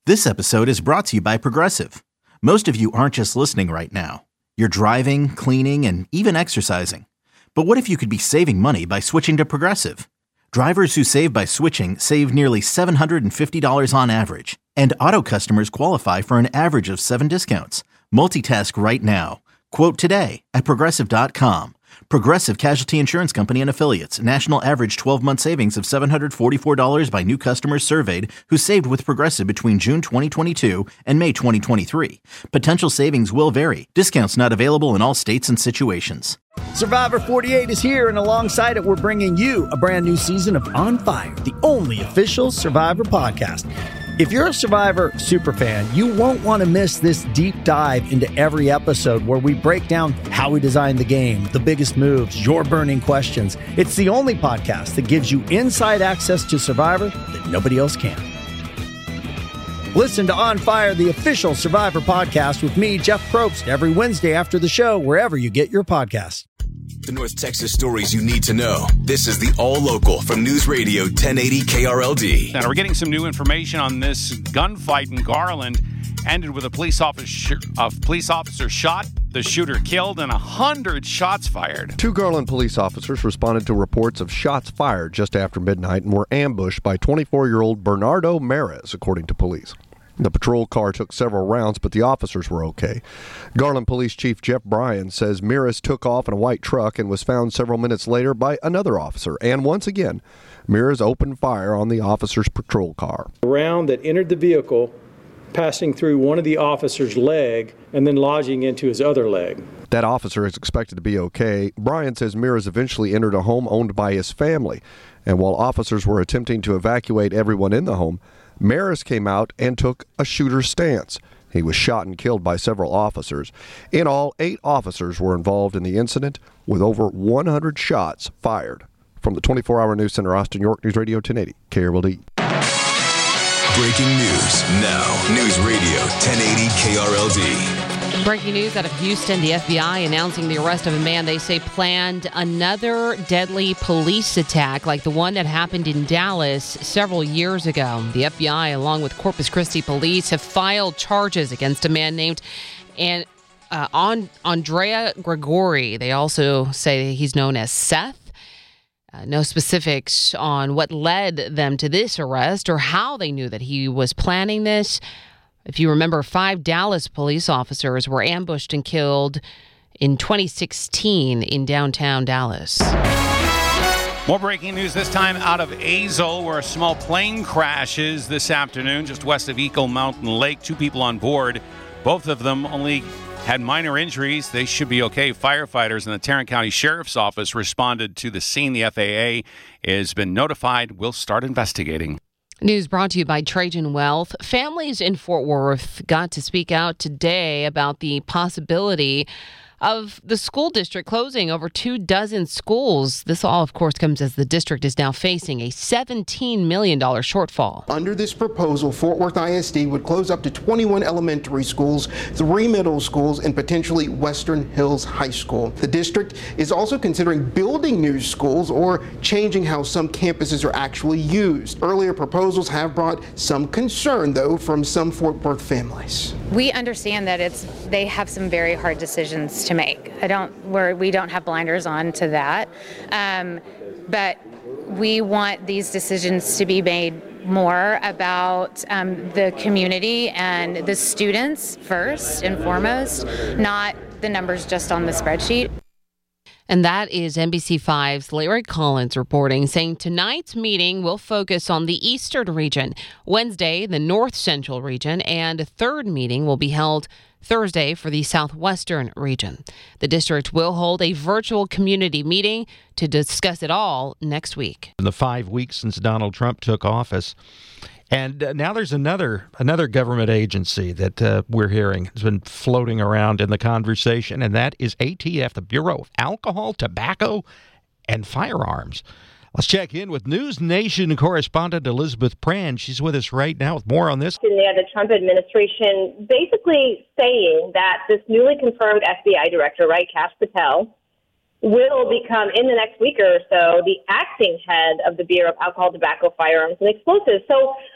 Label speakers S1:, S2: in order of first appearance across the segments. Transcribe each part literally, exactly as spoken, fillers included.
S1: This episode is brought to you by Progressive. Most of you aren't just listening right now. You're driving, cleaning, and even exercising. But what if you could be saving money by switching to Progressive? Drivers who save by switching save nearly seven hundred fifty dollars on average. And auto customers qualify for an average of seven discounts. Multitask right now. Quote today at Progressive dot com. Progressive Casualty Insurance Company and Affiliates. National average twelve-month savings of seven hundred forty-four dollars by new customers surveyed who saved with Progressive between June twenty twenty-two and May twenty twenty-three. Potential savings will vary. Discounts not available in all states and situations.
S2: Survivor forty-eight is here, and alongside it, we're bringing you a brand new season of On Fire, the only official Survivor podcast. If you're a Survivor superfan, you won't want to miss this deep dive into every episode where we break down how we designed the game, the biggest moves, your burning questions. It's the only podcast that gives you inside access to Survivor that nobody else can. Listen to On Fire, the official Survivor podcast with me, Jeff Probst, every Wednesday after the show, wherever you get your podcasts.
S3: The North Texas stories you need to know. This is the All Local from News Radio ten eighty K R L D.
S4: Now, we're getting some new information on this gunfight in Garland. Ended with a police officer, a police officer shot, the shooter killed, and one hundred shots fired.
S5: Two Garland police officers responded to reports of shots fired just after midnight and were ambushed by twenty-four-year-old Bernardo Mares, according to police. The patrol car took several rounds, but the officers were okay. Garland Police Chief Jeff Bryan says Mares took off in a white truck and was found several minutes later by another officer. And once again, Mares opened fire on the officer's patrol car.
S6: A round that entered the vehicle, passing through one of the officer's leg and then lodging into his other leg.
S5: That officer is expected to be okay. Bryan says Mares eventually entered a home owned by his family. And while officers were attempting to evacuate everyone in the home, Mares came out and took a shooter's stance. He was shot and killed by several officers. In all, eight officers were involved in the incident, with over one hundred shots fired. From the twenty-four hour News Center, Austin, York, News Radio ten eighty, K R L D.
S3: Breaking news now. News Radio ten eighty K R L D.
S7: Breaking news out of Houston, the F B I announcing the arrest of a man they say planned another deadly police attack like the one that happened in Dallas several years ago. The F B I, along with Corpus Christi police, have filed charges against a man named and uh, on Andrea Gregory. They also say he's known as Seth. Uh, no specifics on what led them to this arrest or how they knew that he was planning this. If you remember, five Dallas police officers were ambushed and killed in twenty sixteen in downtown Dallas.
S4: More breaking news, this time out of Azle, where a small plane crashes this afternoon just west of Eagle Mountain Lake. Two people on board. Both of them only had minor injuries. They should be okay. Firefighters in the Tarrant County Sheriff's Office responded to the scene. The F A A has been notified. We'll start investigating.
S7: News brought to you by Trajan Wealth. Families in Fort Worth got to speak out today about the possibility of the school district closing over two dozen schools. This all, of course, comes as the district is now facing a seventeen million dollars shortfall.
S8: Under this proposal, Fort Worth I S D would close up to twenty-one elementary schools, three middle schools, and potentially Western Hills High School. The district is also considering building new schools or changing how some campuses are actually used. Earlier proposals have brought some concern, though, from some Fort Worth families.
S9: We understand that it's they have some very hard decisions to make. I don't, we're, we don't have blinders on to that. Um, but we want these decisions to be made more about um, the community and the students first and foremost, not the numbers just on the spreadsheet.
S7: And that is N B C five's Larry Collins reporting, saying tonight's meeting will focus on the eastern region, Wednesday, the north central region, and a third meeting will be held Thursday for the southwestern region. The district will hold a virtual community meeting to discuss it all next week.
S10: In the five weeks since Donald Trump took office, and uh, now there's another another government agency that uh, we're hearing has been floating around in the conversation, and that is A T F, the Bureau of Alcohol, Tobacco, and Firearms. Let's check in with News Nation correspondent Elizabeth Pran. She's with us right now with more on this.
S11: There, the Trump administration basically saying that this newly confirmed F B I director, right, Kash Patel, will become, in the next week or so, the acting head of the Bureau of Alcohol, Tobacco, Firearms, and Explosives. So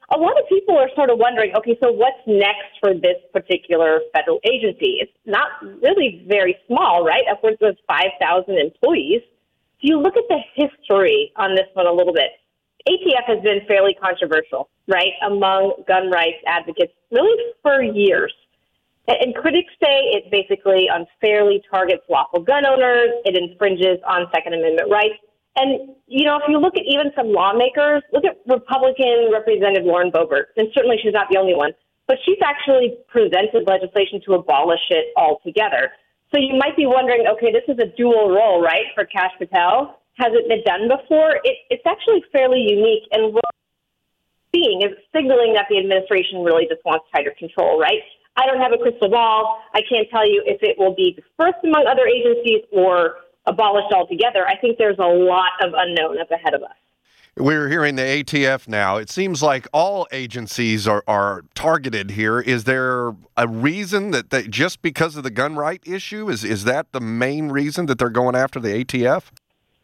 S11: a lot of people are sort of wondering, okay, so what's next for this particular federal agency? It's not really very small, right? Upwards of five thousand employees. If you look at the history on this one a little bit, A T F has been fairly controversial, right, among gun rights advocates really for years. And critics say it basically unfairly targets lawful gun owners. It infringes on Second Amendment rights. And, you know, if you look at even some lawmakers, look at Republican Representative Lauren Boebert, and certainly she's not the only one, but she's actually presented legislation to abolish it altogether. So you might be wondering, okay, this is a dual role, right, for Kash Patel. Has it been done before? It, it's actually fairly unique, and what we're seeing is signaling that the administration really just wants tighter control, right? I don't have a crystal ball. I can't tell you if it will be dispersed among other agencies or abolished altogether. I think there's a lot of unknown up ahead of us.
S5: We're hearing the A T F now. It seems like all agencies are, are targeted here. Is there a reason that they, just because of the gun right issue, is, is that the main reason that they're going after the A T F?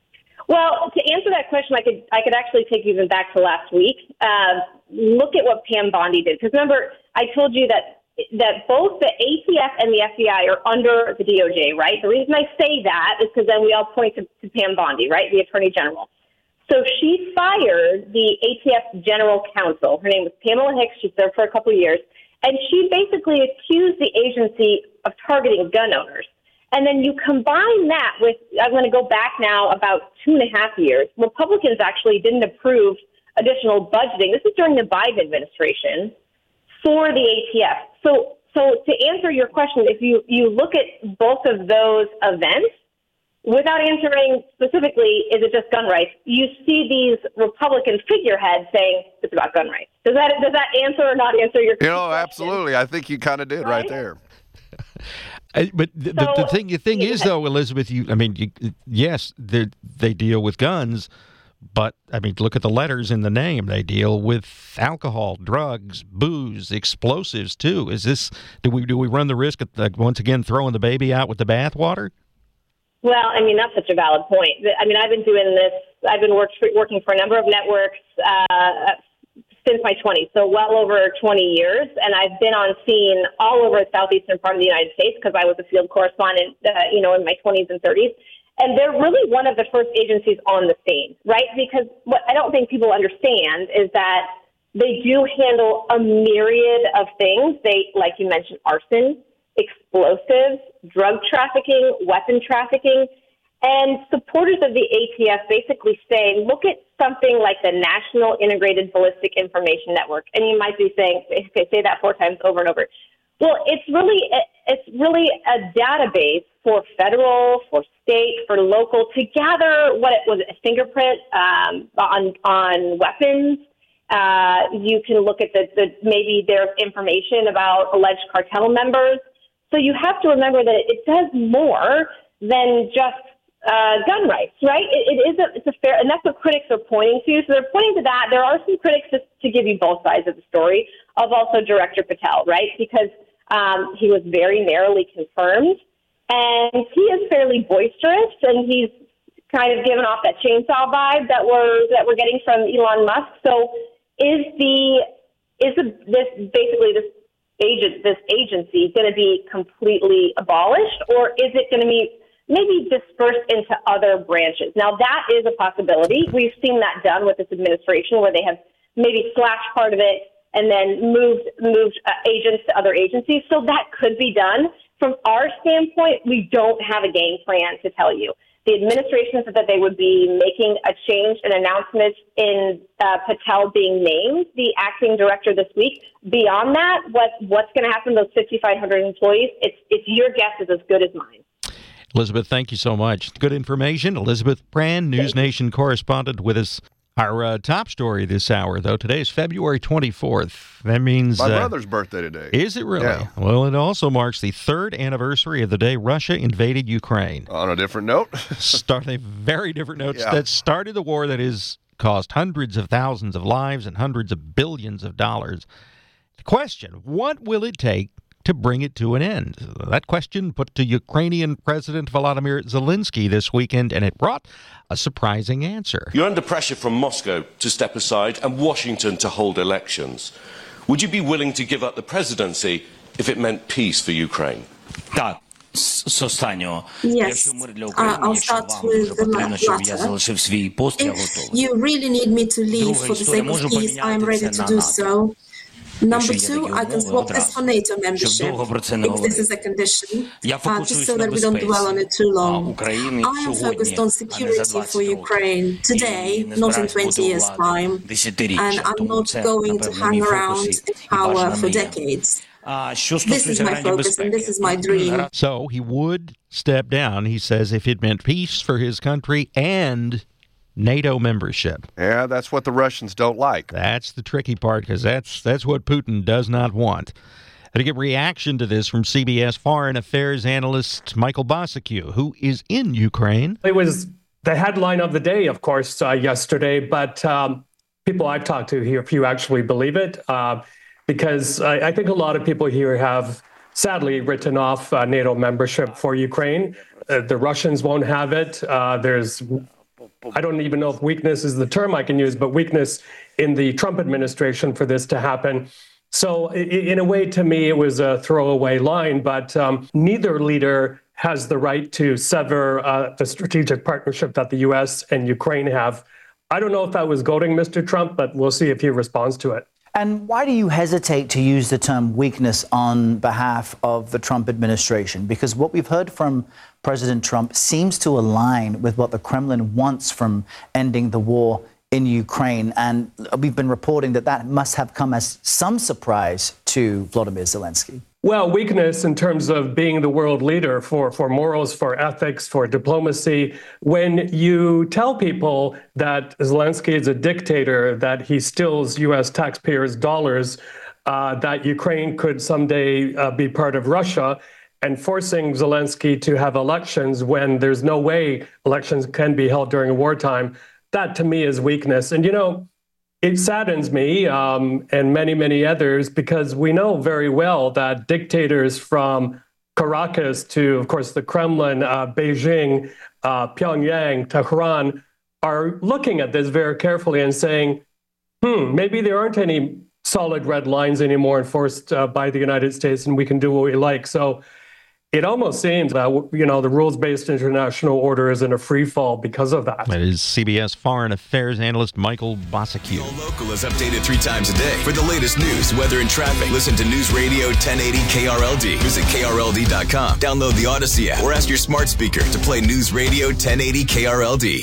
S11: Well, to answer that question, I could I could actually take you even back to last week. Uh, look at what Pam Bondi did. Because remember, I told you that that both the A T F and the F B I are under the D O J, right? The reason I say that is because then we all point to, to Pam Bondi, right, the Attorney General. So she fired the A T F General Counsel. Her name was Pamela Hicks. She served for a couple of years. And she basically accused the agency of targeting gun owners. And then you combine that with, I'm going to go back now about two and a half years. Republicans actually didn't approve additional budgeting. This is during the Biden administration for the A T F. So, so to answer your question, if you, you look at both of those events, without answering specifically, is it just gun rights, you see these Republican figureheads saying it's about gun rights. Does that does that answer or not answer your question?
S5: You know, absolutely. I think you kind of did right, right there.
S10: I, but the, so, the, the thing, the thing yeah. is, though, Elizabeth, you, I mean, you, yes, they deal with guns, but, I mean, look at the letters in the name. They deal with alcohol, drugs, booze, explosives, too. Is this, do we do we run the risk of, like, once again, throwing the baby out with the bathwater?
S11: Well, I mean, that's such a valid point. I mean, I've been doing this, I've been work, working for a number of networks uh, since my twenties, so well over twenty years, and I've been on scene all over the southeastern part of the United States because I was a field correspondent, uh, you know, in my twenties and thirties, and they're really one of the first agencies on the scene, right? Because what I don't think people understand is that they do handle a myriad of things. They, like you mentioned, arson, explosives, drug trafficking, weapon trafficking, and supporters of the A T F basically say, look at something like the National Integrated Ballistic Information Network. And you might be saying, okay, say that four times over and over. Well, it's really it's really a database for federal, for state, for local to gather what it was a fingerprint um, on on weapons. Uh, you can look at the, the maybe there's information about alleged cartel members. So you have to remember that it does more than just uh, gun rights, right? It, it is a, it's a fair, and that's what critics are pointing to. So they're pointing to that. There are some critics, just to give you both sides of the story, of also Director Patel, right? Because um, he was very narrowly confirmed, and he is fairly boisterous, and he's kind of given off that chainsaw vibe that we're that we're getting from Elon Musk. So is the is the, this basically this agent this agency going to be completely abolished, or is it going to be maybe dispersed into other branches? Now, that is a possibility. We've seen that done with this administration, where they have maybe slashed part of it and then moved moved uh, agents to other agencies. So that could be done. From our standpoint, we don't have a game plan to tell you. The administration said that they would be making a change, an announcement in uh, Patel being named the acting director this week. Beyond that, what what's going to happen to those fifty-five hundred employees, it's, it's your guess is as good as mine.
S10: Elizabeth, thank you so much. Good information. Elizabeth Brand, News Nation correspondent with us. Our uh, top story this hour, though, today is February twenty-fourth. That means...
S5: My
S10: uh,
S5: brother's birthday today.
S10: Is it really?
S5: Yeah.
S10: Well, it also marks the third anniversary of the day Russia invaded Ukraine.
S5: On a different note?
S10: Start a very different note.
S5: Yeah.
S10: That started the war that has cost hundreds of thousands of lives and hundreds of billions of dollars. The question, what will it take to bring it to an end? That question put to Ukrainian President Volodymyr Zelensky this weekend, and it brought a surprising answer.
S12: You're under pressure from Moscow to step aside and Washington to hold elections. Would you be willing to give up the presidency if it meant peace for Ukraine?
S13: Так. Yes, uh, I'll start with the latter. If you really need me to leave for the sake of peace, I am ready to do so. Number two, I can swap this for NATO membership, if this is a condition, uh, just so that we don't dwell on it too long. I am focused on security for Ukraine today, not in twenty years' time, and I'm not going to hang around in power for decades. This is my focus and this is my dream.
S10: So he would step down, he says, if it meant peace for his country and NATO membership.
S5: Yeah, that's what the Russians don't like.
S10: That's the tricky part, because that's that's what Putin does not want. To get reaction to this from C B S Foreign Affairs analyst Michael Bosicue, who is in Ukraine.
S14: It was the headline of the day, of course, uh, yesterday, but um, people I've talked to here, few actually believe it. Uh, Because I, I think a lot of people here have sadly written off uh, NATO membership for Ukraine. Uh, the Russians won't have it. Uh, there's, I don't even know if weakness is the term I can use, but weakness in the Trump administration for this to happen. So in a way, to me, it was a throwaway line, but um, neither leader has the right to sever uh, the strategic partnership that the U S and Ukraine have. I don't know if that was goading Mister Trump, but we'll see if he responds to it.
S15: And why do you hesitate to use the term weakness on behalf of the Trump administration? Because what we've heard from President Trump seems to align with what the Kremlin wants from ending the war in Ukraine. And we've been reporting that that must have come as some surprise to Volodymyr Zelensky.
S14: Well, weakness in terms of being the world leader for, for morals, for ethics, for diplomacy. When you tell people that Zelensky is a dictator, that he steals U S taxpayers' dollars, uh, that Ukraine could someday uh, be part of Russia, and forcing Zelensky to have elections when there's no way elections can be held during wartime, that to me is weakness. And, you know, it saddens me um, and many, many others, because we know very well that dictators from Caracas to, of course, the Kremlin, uh, Beijing, uh, Pyongyang, Tehran, are looking at this very carefully and saying, hmm, maybe there aren't any solid red lines anymore enforced uh, by the United States and we can do what we like. So it almost seems that, you know, the rules-based international order is in a free fall because of that.
S10: That is C B S Foreign Affairs analyst Michael Bosicue.
S3: All Local is updated three times a day. For the latest news, weather, and traffic, listen to News Radio ten eighty K R L D. Visit K R L D dot com. Download the Odyssey app or ask your smart speaker to play News Radio ten eighty K R L D.